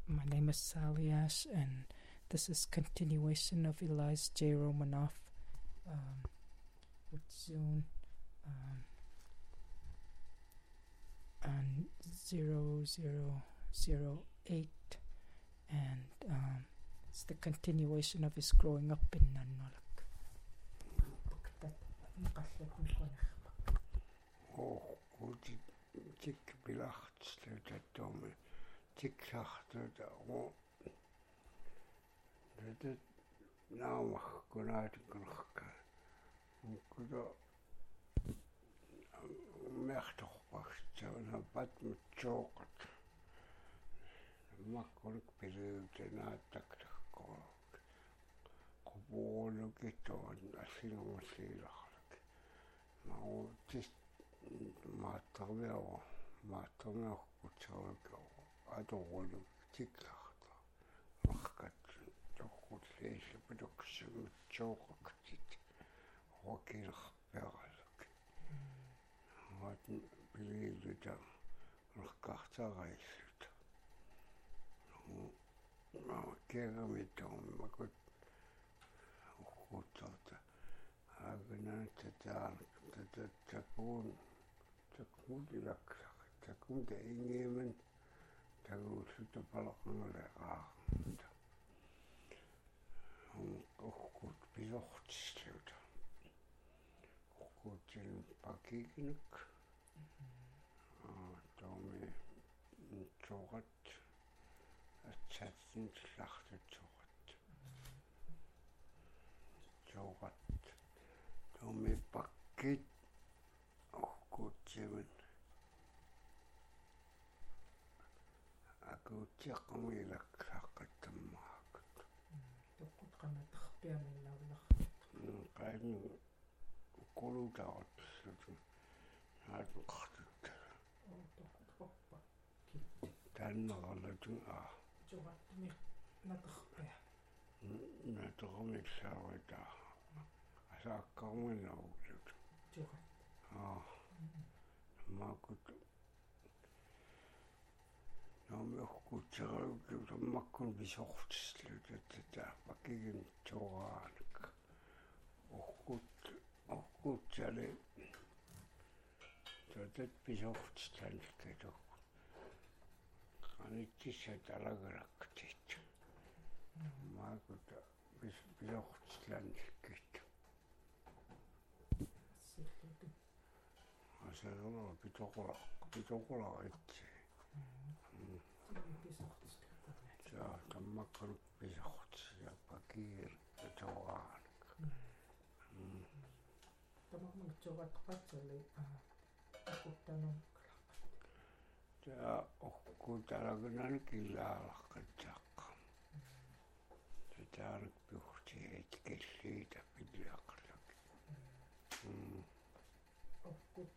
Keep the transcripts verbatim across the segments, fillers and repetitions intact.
My name is Saliash, and this is continuation of Elias J. Romanoff um, with Zune um, on zero zero zero eight, and um, it's the continuation of his growing up in Nannolak. Oh, goed, tik belacht, dat domme, tik zacht, dat oh, dat nou mag kon uit nog kan, kon merktig was, zo na wat met chocolate, makkelijk bedoeld na tak kon, gewoon getoon, als je nog eens leert, maar het is maatregel, maatregel kutsuga, adoolu tiklahta, lahkat, tohkut leesle production chocolate, hokinah pealak. Wat believe dat lahkahta reisut. Nou, keren met hem, maar goed, goed dat. Agnan tataan, dat takun, takun dilak, takun de ingemen, takun suta palakangale ah. Oh goed, bezocht stout. Oh goed, in pakikinik. Ah, daarmee zogat, het zetten slachten zogat, zogat. Daarmee pakket. Oh goed, zeven. Aku cek kami lak sakat temak. Tokkut kannat khpiamilla ullah. Kain kulu taat. Haat khtat. Oh, tokkut koppa. Tan nagalatu ah. Jogat mi natakhpia. Natromik sawata. Asa kami naulut. Jogat. Ah. Makut. Nou, me goed zo, ik heb makkelijk bezocht sluiten te daar, maar ik in Toranik. Och goed, och goed, zal dat het bezocht sluiten toch. Kan ik het het allergrak dit. Maar goed, bezocht sluiten. Als er al betochtelijk, betochtelijk is. Ja, dan makkelijk bezocht. Ja, parkeer het al aan. Dan mag ik jogat patsali. Aku tanong. Ja, ook goed, daar gaan kilaal gezak. Daar bucht je het geschied dat bedrijfelijk. Ook goed,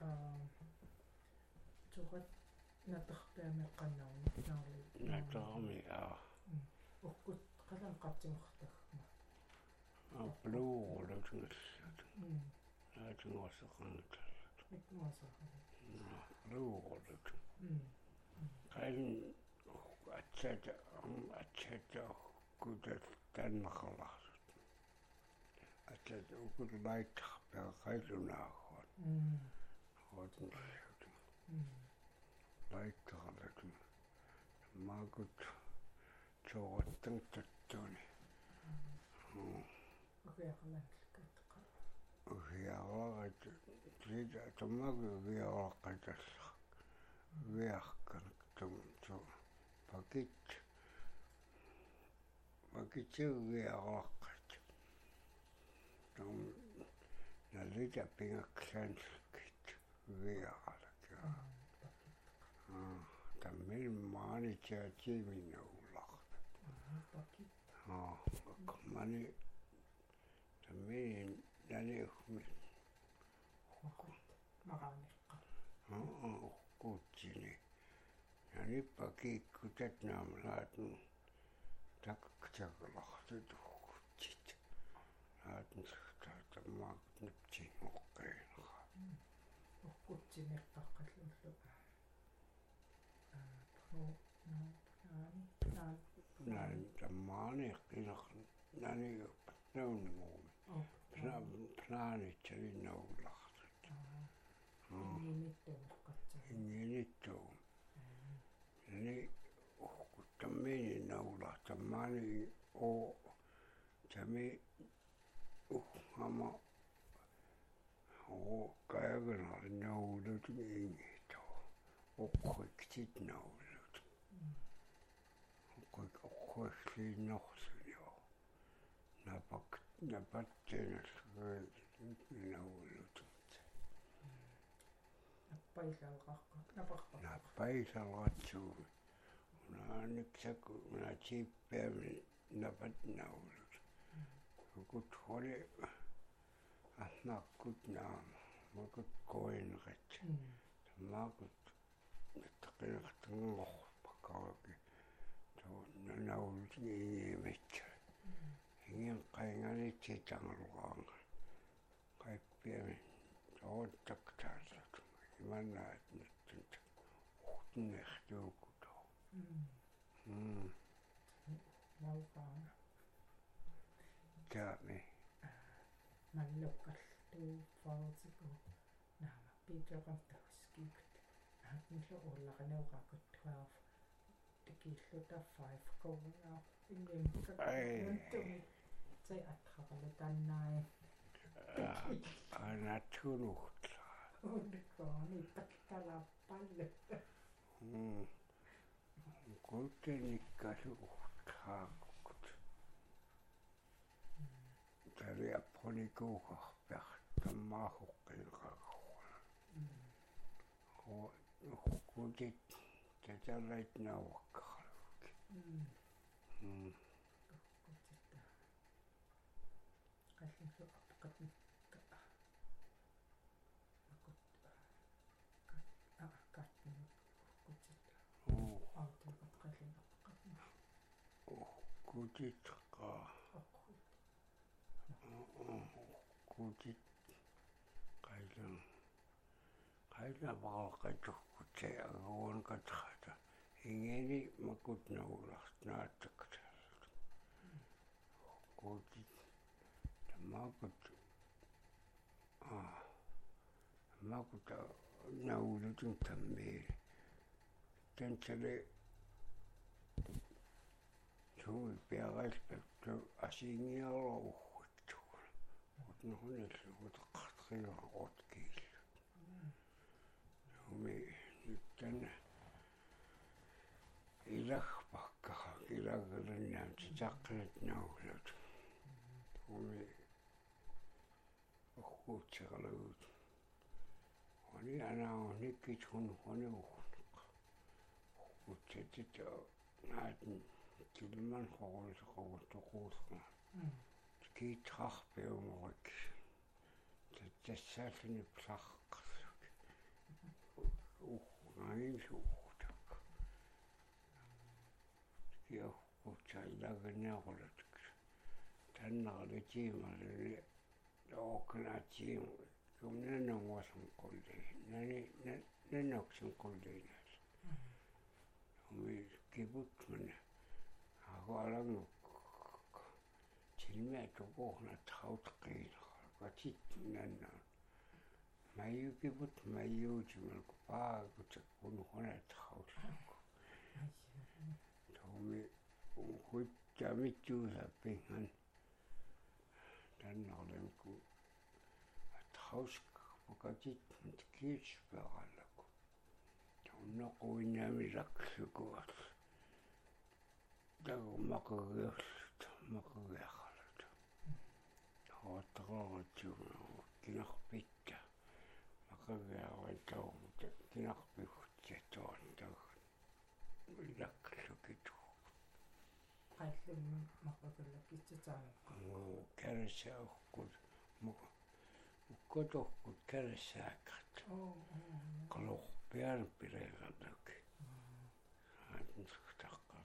jogat. Natakhpiami qannaun nauli. Natrami ah. Ukkut qalan qatsimortakma. Ah, blue lutnus. Natrimosaqqanat. Mitmosaqqan. Blue lut. Kain atchata atchata kudat tanqalas. Atchata ukut light per qailuna. Mm. Wat mm. Laiktaalakin. Maakut zoottan tattuni. Uhiaqalanlikatka. Uhiaqalat siitä tomaku uhiaqatassa. Uhiaqqan tum tu pakit. Pakit uhiaqat. Tum nalita pingaksanskit uhiaqalat. Tamil maani chachi minullah. Ah, mani tamil yani khmi. Maganikka. Ah, kutsini. Yani paki kutat namlaatun tak chaklahtu kutsit. Laatun sakta maak nipchi muqqeena. Kutsini qaqqallullu. No, no, no. nani tammaani qinaq nani naunmuumi pna pnaani talinnaullartut inginittu ni ukkuttammini naula tammaani o tami ukkama o kaagana naulut ingito ukkiktit naulut ukkik ukkikliinnorsunio napak napattenas naulut Nappaisaalqarqa naparqa nappaisalratsuumi unaanniksaku unaatiippiami napat naulut ukut holi ahnaqqut naama makut koinqat maakut nattaqinartanngorpakkaraki to naulut ngiimitsa ingin qainganitsitangluqaanga qaippiami toottaktaallatu imannaat nattanta uhtunnertuukuto mm nauqaana taami malluqqallu faartiku naama piiqaqartahuskiikut naatnillu ullaqanauqaakut twelve tikilluta five qawungaa ingimka nuntumi sai atqaqalu tannai anattunuqtla unnikooni takkalappallu mm kultenikkasu uhtaakkut tariapponikuuqarpiaq tammaahuqqilqaqarwa ho ukkutit tatarlaitnauaqqarluk mm mm ukkutitta qallinsu apqatnikka akut kat akatni ukkutitta oo autiqat qallin apqatni ukkutitqa aqut ukkutit qailan qaila baqalqatukkut aguanqatqata ingeni makut naulart naattaktaallatu ukkutit tamakut ah makut naulutun tammii tantsale sui piaqalpaktu asiingiarlo uhhuttu utnuhunillu utqartriga utkiillu umi nuttanna ilagpakkaqa ilagrinnaam titaqqinat naulut umi uhkuutseqalugut wani anaunikkit hun huni uhnuq uhkutsatit naatn kilman qoqulseqagutuquusqa kiitrarpiumorik tassaaluni plaqqerluk uh ngaimsuutak kiuhkutsallaagniaqulat tannarlutiimaluni ooknaatiim kumnanunguasun qulli nani nanoksun qulliinaal umi kibutmana aqualanguk tilmiatuquurnat hautqiinerqatit nanna mayukibut mayuutimalku paagutakkunuqunat hautlaku tomi uhuttamituusappihan tannarlanku atхауsk pokatit kiitspeqallaku tonnoquinnaamilaklukuat tagu maqagiullut maqagiaqalut hootaqaratsuuna kinarpitta maqagiarataugut kinarpigutsatoon tagu ilaklukitu qallumma maqaqallakitsataanukka karasaaukkut muqa ukkutorkut karasaakkat qalorpiaan pileerallak aatnsertaqqan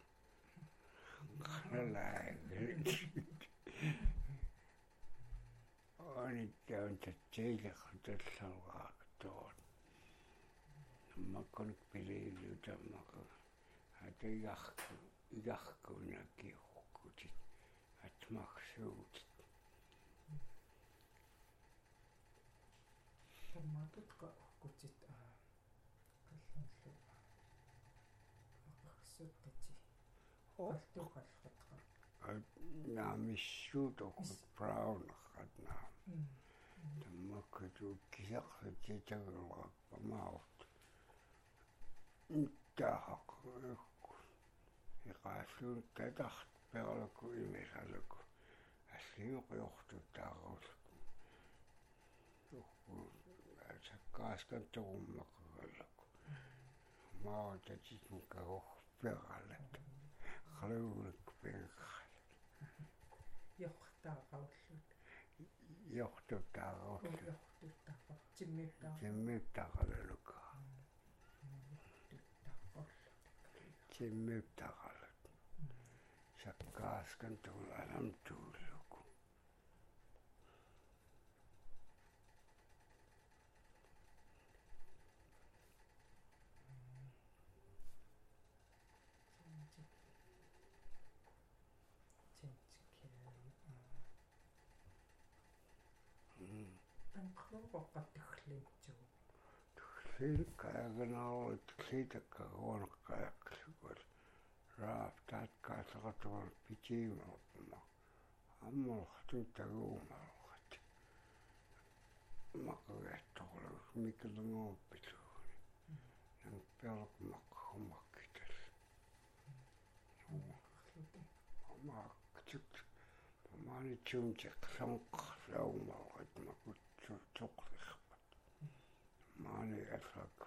qanalaagit anittaun tatsiileqatallaraqtoon nammakkunik pileillutammaqa atigarku igarkuunaki hukkutit atmaksuutit таммаатутка хуккутит аа қаллунлу ақарсуттати алтуқаллатқа наамиссуут окут браунерратнаа таммаккату кисақсатитагулраппа маавт иттаахақ иқаассуун татарт пералаку имисалаку ассиуқиортуттааруску саккааскантуруммақаллаку маа татитмукагор пералат халуулак пенхал йохтаарауллут йохтуттаарусу йохтуттаапа тиммиттаа тиммиттақалалука тиммиттақалат саккааскантурлалам тууллуку анқлуоққаттахлинтсуу силкааганаарут ситаккагуанеққаақлугут рафтат каасератуар питиимерпма амморхту тагуумарат мақагатторлу микелнгооппитсууни нан пермақхумаккитал амаактик памани чунчек санқарлаумарат макутсуутоқлерпат маани асак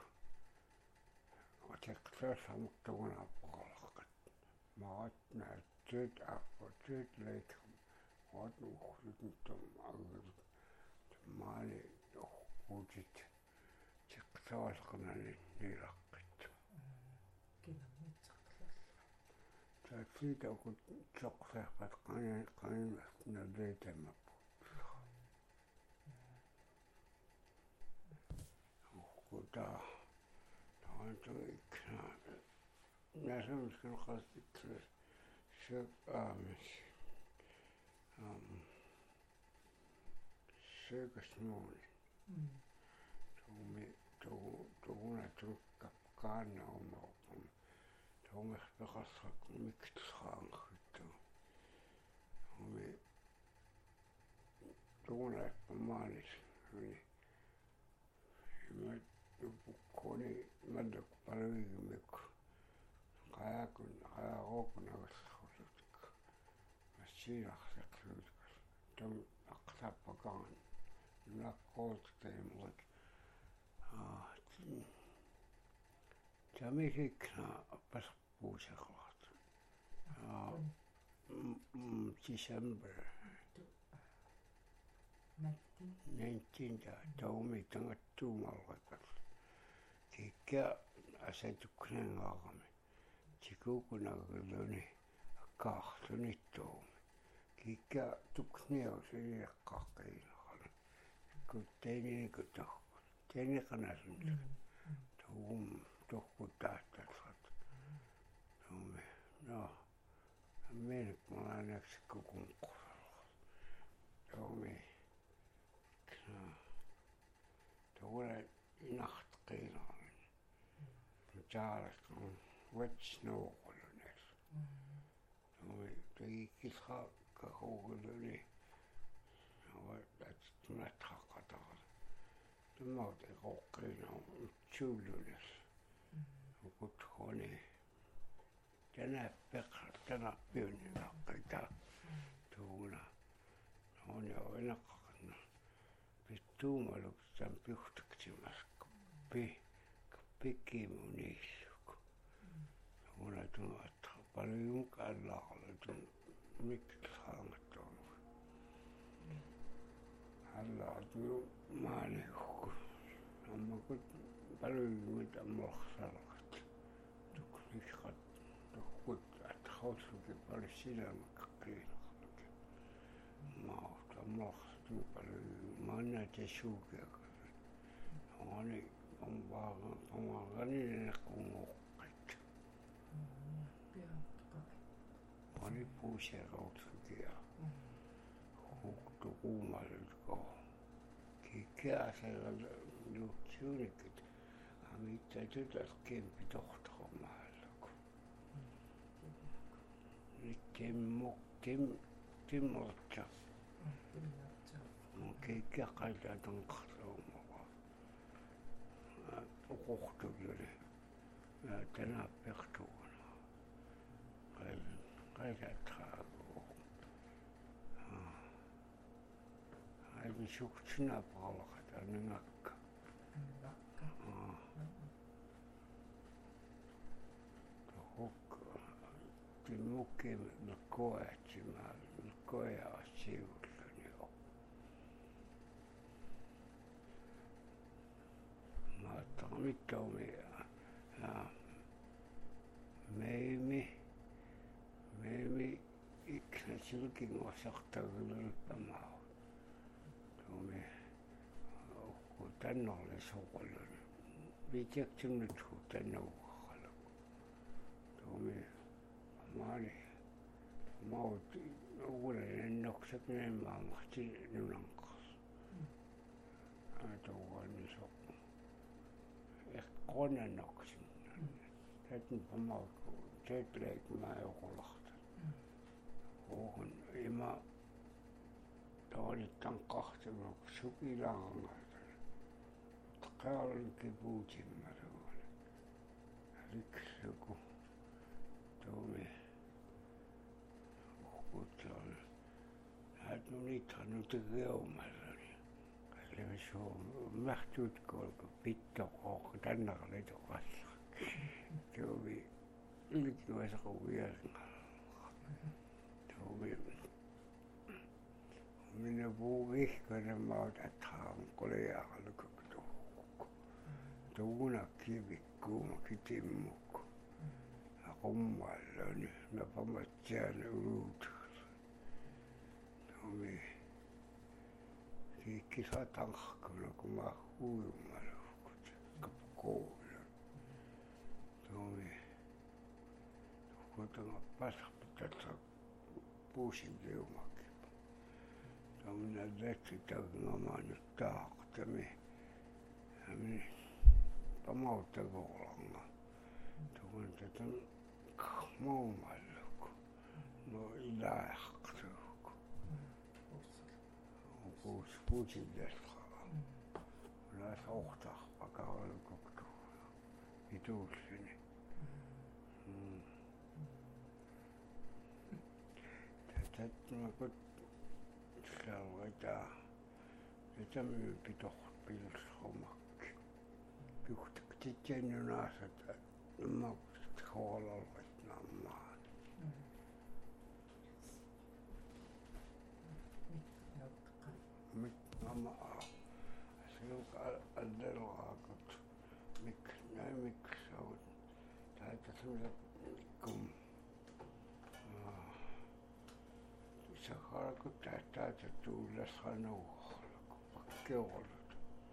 отеқсаасамуктугунааппоқарлақат маатнаатсуут ааппутсуут лейк оотнуухлутум аггу маани охкуутит теқсаалқанани нилаққит кинаммитсақлалла таатсиит акут соқсаақат қани қанимас налейтамаппу охкута таантуикна насамскан қастиккс сөп аамис ам сөкснууни туми ту туна труккап каанаумаупам туумерпеқарсрак миктсраангхитту туми туна памаанис уни имат упуккони мадак паравигмик qaakun qaaqookunagallaruluk massiinarseqluutuk tum aqtaappakaan nunaqqoortutaimulik aa tamisikna appaspuuseqlart aa December nineteen taumi tangattuumarrakat kikka asatukkanaangaarami tikuukunaguluni akkaarlunittuumi kikka tukniausiliaqqaaqqiinerana kuttaininikutaq tainiqanasunnik tuum tuqqutaattalrat tuumi no ammenik malaanaaksikkukunquralrat tuumi tuula inartqiinerani taariqqun watchnuuqulunas tuumi tagikkilqa kahuuguluni awat tunatraqqatara tummaut iqoqqinaa utsuulunas ukutkhoni tanappeq tanappiunilaqqita tuuna tuuni oinaqqaqna pittuumaluk tampiuhtaktimasku pi pikkimuniilluk tuuna tunaatra paluyum kallaarlatun miksaangattuunu allaatu maaniukku ammakut paluyumit ammorsaraqat tukniqat tukkut atxaussuki palissilamakkiinerluk maut ammorsatu paluyum maana tassuukiaka aani pamvaaga pamvaagani neqqungoqqat piaqqa oli puuseroutsukia. Hukktu kuumalutko. Kikäsellä juutsuunikit. Mitä tytöt kempi tohtoromaalako. Nyt Timmo, Tim, Timmotsa. Mun keikkiä kaikkea ton katsomaan. Kohtuukin. Tänä pertuuna. Kaikkea traagoo. Aivan suhtsina palkata, ne nakka. Timmukin me koetsimme, me koeaa sivullani on. Mä otan mitkä omia. Meimi, meimi, ikään silkin osakta ylpämään. Tuomi, kun tänne olen sukullani. Viitekö nyt kun tänne uhalla. Tuomi, mä olin, mä olin uuden ennokset menemään mahti nunan kanssa. Tuo on niin soppu. Ehkä konennoksen. Täytyy pamautua. Täytyy leikmään joku lahta. Oon ima. Tämä oli tämän kahtelun sukilangaita. Tämä olikin puutimmä. Yksi joku. Tuomi. Uhkutta oli. Hän on ithanut reumalla. Se on mähtyt kolko pitkä kohka. Tänne oli tukassa. Tuomi. Ylkivässä kuin vierngalla. Tuomi. Minä puhun vihkainen maata, että hankko leijalla koko tuhukko. Tuuna kivikkuumakin timmukko. Ja kummalla nyt, mä pamat jäänyt ylutalla. Tuomi. Kiikki saa tankkuna, kun mä huijumalla uhkut. Kapkoulu. Tuomi. Tuomi. Pasapitata puusin reumakin. Minä lähtsin omaan nyt taakotami. Ja minä pamautta koolanga. Tuon tätä muumallako. No ilähksuuko. Puus puusin leskaa. Minä sohtaa pakaolko tuolla. Vituussini. Tätä kun sellaita, että myypi tohon pilshomakki. Juhtakin sitten jo naasata, mä huolella nammaan. Mit namaa. Se on adelakot. Miksi näin miksi on. Täältä semmoinen kun se harkuttaa täältä tulla sanoa, kun pakki ollut.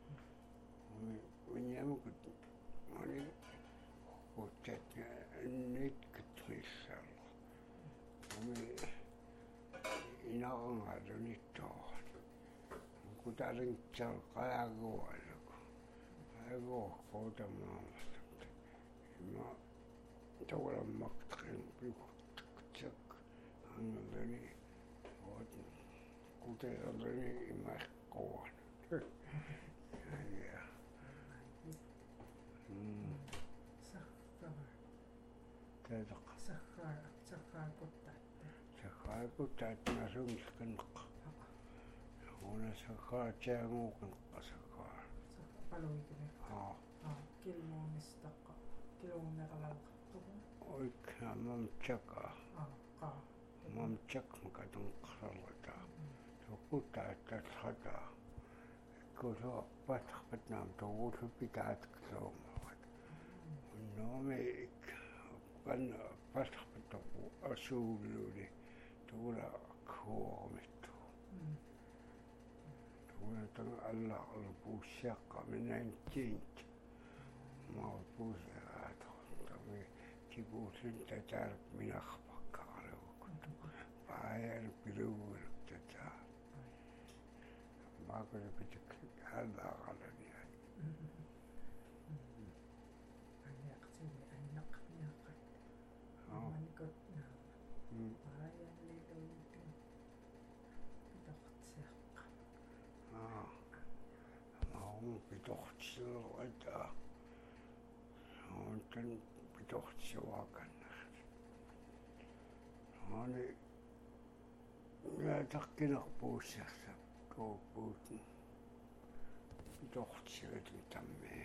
Minä kun mä olin huutteet nytkyt missään. Minä olen nyt tuohon. Kun täällä nyt on kajakuoilla, kun ei voi koota maailmasta. Mä tuolla maktarin piukuttakut hangelleni. Kuten oli imäs kovan. Tätäkö? Sakkar, sakkar kuttaatte. Sakkar kuttaatte mä sumskanakka. Ona sakkar tjää muukanakka sakkar. Paluikinen. Haa. Kilmuunistaka. Kilmuunera laukattuun. Oikein mam tjakaa. Kaa. Mam tjak mä katon karalataan. Tuo kuttaattaa sataa. Kun se on patahpat naam tuo se pitää etkäsoomavat. No me kan patahpat tuo asuuluuni tuolla kuomittu. Tuolla tuolla alla on puussiakka. Minä en tiedä. Mä oon puussiakka. Me kipuusin tätä minä hapakkaa. ajan piluunut tätä. Mä kyllä pitäisi häntä kalani. Pitohtsilla aitaa. On tän pitohtsilla kannasta. No niin. Minä takkina puussa. Koukuut. Pitohtsilla tämmöinen.